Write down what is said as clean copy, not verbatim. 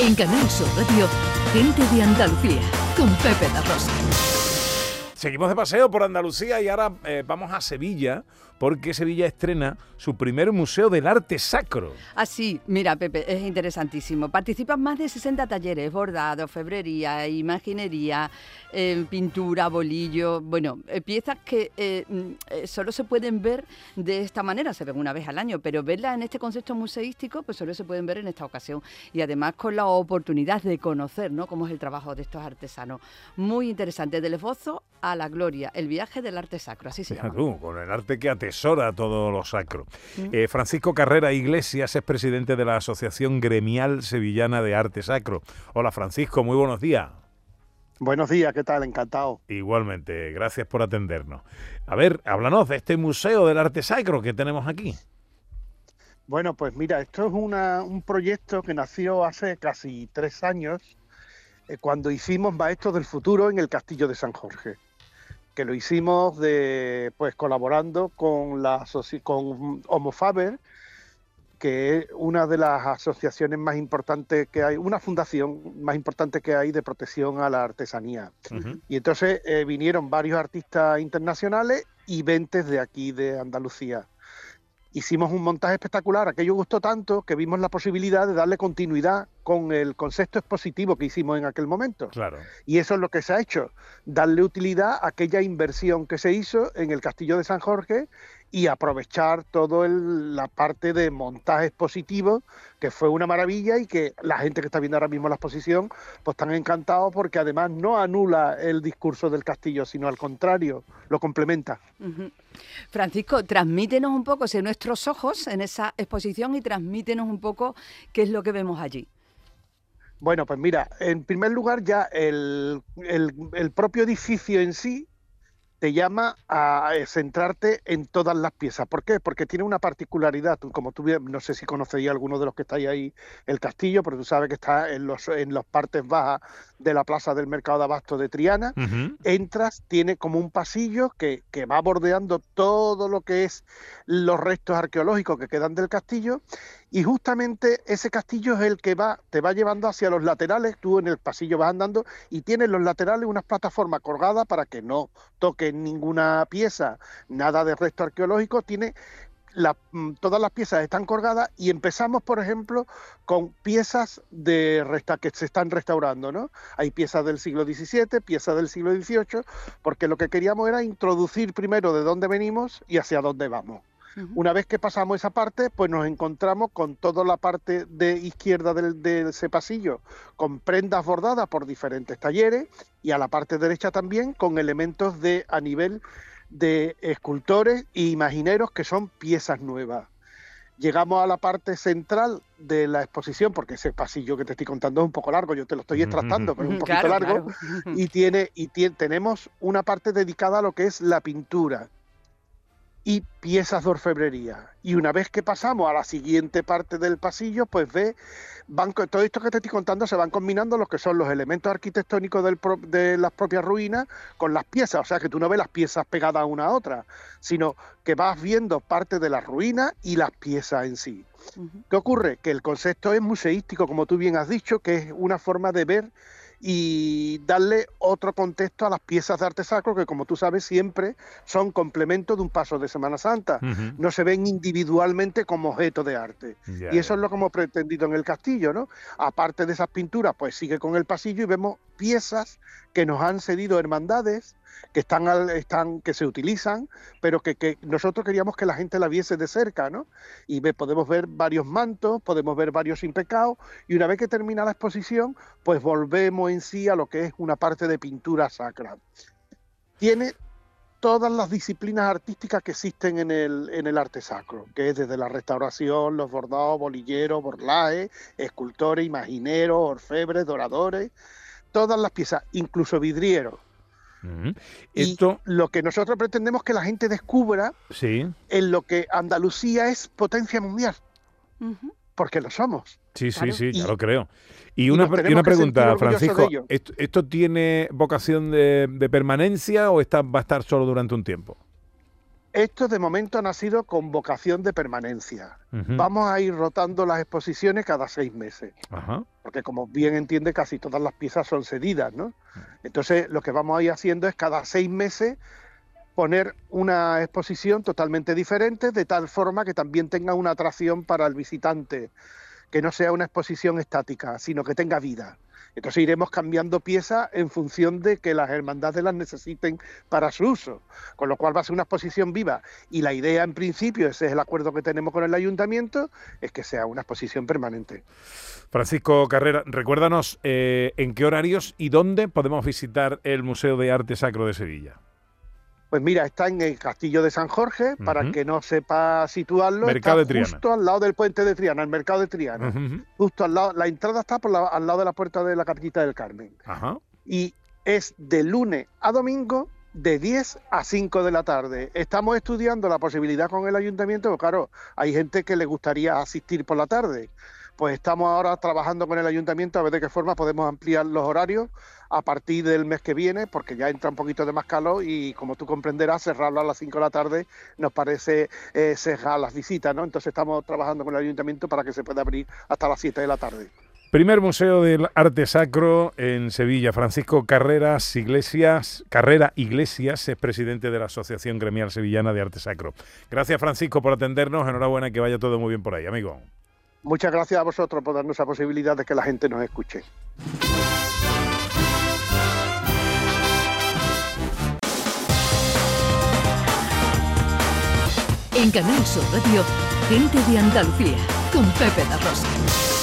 En Canal Sur Radio, Gente de Andalucía, con Pepe La Rosa. Seguimos de paseo por Andalucía y ahora vamos a Sevilla, porque Sevilla estrena su primer Museo del Arte Sacro. Así, mira, Pepe, es interesantísimo. Participan más de 60 talleres, bordado, febrería, imaginería, pintura, bolillo, piezas que solo se pueden ver de esta manera, se ven una vez al año, pero verlas en este concepto museístico, pues solo se pueden ver en esta ocasión. Y además con la oportunidad de conocer, ¿no?, cómo es el trabajo de estos artesanos. Muy interesante, del esbozo a la gloria, el viaje del arte sacro, así se llama. Tú, con el arte que atesora todo lo sacro. Francisco Carrera Iglesias es presidente de la Asociación Gremial Sevillana de Arte Sacro. Hola Francisco, muy buenos días. Buenos días, ¿qué tal? Encantado. Igualmente, gracias por atendernos. A ver, háblanos de este Museo del Arte Sacro que tenemos aquí. Bueno, pues mira, esto es un proyecto que nació hace casi 3 años, cuando hicimos Maestros del Futuro en el Castillo de San Jorge, que lo hicimos colaborando con con Homo Faber, que es una de las asociaciones más importantes que hay, una fundación más importante que hay de protección a la artesanía. Y entonces vinieron varios artistas internacionales y 20 de aquí, de Andalucía. Hicimos un montaje espectacular, aquello gustó tanto que vimos la posibilidad de darle continuidad con el concepto expositivo que hicimos en aquel momento. Claro. Y eso es lo que se ha hecho, darle utilidad a aquella inversión que se hizo en el Castillo de San Jorge y aprovechar toda la parte de montaje expositivo, que fue una maravilla y que la gente que está viendo ahora mismo la exposición, pues están encantados porque además no anula el discurso del castillo, sino al contrario, lo complementa. Francisco, transmítenos un poco, si nuestros ojos en esa exposición, y transmítenos un poco qué es lo que vemos allí. Bueno, pues mira, en primer lugar ya el propio edificio en sí te llama a centrarte en todas las piezas. ¿Por qué? Porque tiene una particularidad. Como tú no sé si conocéis a alguno de los que estáis ahí el castillo, pero tú sabes que está en las partes bajas de la plaza del Mercado de Abasto de Triana. Entras, tiene como un pasillo que va bordeando todo lo que es los restos arqueológicos que quedan del castillo, y justamente ese castillo es el que te va llevando hacia los laterales. Tú en el pasillo vas andando y tienes los laterales unas plataformas colgadas para que no toquen ninguna pieza, nada de resto arqueológico. Todas las piezas están colgadas y empezamos, por ejemplo, con piezas que se están restaurando, ¿no? Hay piezas del siglo XVII, piezas del siglo XVIII, porque lo que queríamos era introducir primero de dónde venimos y hacia dónde vamos. Una vez que pasamos esa parte, pues nos encontramos con toda la parte de izquierda de ese pasillo, con prendas bordadas por diferentes talleres, y a la parte derecha también con elementos a nivel de escultores e imagineros, que son piezas nuevas. Llegamos a la parte central de la exposición, porque ese pasillo que te estoy contando es un poco largo, yo te lo estoy extractando, pero es un poquito largo, claro. y tenemos una parte dedicada a lo que es la pintura y piezas de orfebrería. Y una vez que pasamos a la siguiente parte del pasillo, pues todo esto que te estoy contando se van combinando lo que son los elementos arquitectónicos de las propias ruinas con las piezas. O sea que tú no ves las piezas pegadas una a otra, sino que vas viendo parte de las ruinas y las piezas en sí. ¿Qué ocurre? Que el concepto es museístico, como tú bien has dicho, que es una forma de ver y darle otro contexto a las piezas de arte sacro, que como tú sabes siempre son complemento de un paso de Semana Santa. No se ven individualmente como objeto de arte. Y eso es lo que hemos pretendido en el castillo, ¿no? Aparte de esas pinturas, pues sigue con el pasillo y vemos piezas que nos han cedido hermandades, que se utilizan, pero que nosotros queríamos que la gente la viese de cerca, ¿no? Y podemos ver varios mantos, podemos ver varios impecados, y una vez que termina la exposición, pues volvemos en sí a lo que es una parte de pintura sacra. Tiene todas las disciplinas artísticas que existen en el arte sacro, que es desde la restauración, los bordados, bolilleros, borlajes, escultores, imagineros, orfebres, doradores, todas las piezas, incluso vidrieros. Y lo que nosotros pretendemos es que la gente descubra en lo que Andalucía es potencia mundial, porque lo somos. Sí, ya lo creo. Y una pregunta, Francisco, ¿esto tiene vocación de permanencia o va a estar solo durante un tiempo? Esto de momento ha nacido con vocación de permanencia. Vamos a ir rotando las exposiciones cada 6 meses. porque como bien entiende, casi todas las piezas son cedidas, ¿no? Entonces, lo que vamos a ir haciendo es cada 6 meses poner una exposición totalmente diferente, de tal forma que también tenga una atracción para el visitante, que no sea una exposición estática, sino que tenga vida. Entonces iremos cambiando piezas en función de que las hermandades las necesiten para su uso, con lo cual va a ser una exposición viva. Y la idea, en principio, ese es el acuerdo que tenemos con el ayuntamiento, es que sea una exposición permanente. Francisco Carrera, recuérdanos en qué horarios y dónde podemos visitar el Museo de Arte Sacro de Sevilla. Pues mira, está en el Castillo de San Jorge, para el que no sepa situarlo, Mercado está de Triana. Justo al lado del puente de Triana, el Mercado de Triana. Justo al lado, la entrada está al lado de la puerta de la Capillita del Carmen. Ajá. Y es de lunes a domingo, de 10 a 5 de la tarde. Estamos estudiando la posibilidad con el ayuntamiento, porque claro, hay gente que le gustaría asistir por la tarde. Pues estamos ahora trabajando con el ayuntamiento a ver de qué forma podemos ampliar los horarios a partir del mes que viene, porque ya entra un poquito de más calor y, como tú comprenderás, cerrarlo a las 5 de la tarde nos parece cerrar las visitas, ¿no? Entonces estamos trabajando con el ayuntamiento para que se pueda abrir hasta las 7 de la tarde. Primer Museo del Arte Sacro en Sevilla. Francisco Carrera Iglesias es presidente de la Asociación Gremial Sevillana de Arte Sacro. Gracias, Francisco, por atendernos. Enhorabuena y que vaya todo muy bien por ahí, amigo. Muchas gracias a vosotros por darnos esa posibilidad de que la gente nos escuche. En Canal Sur Radio, Gente de Andalucía, con Pepe da Rosa.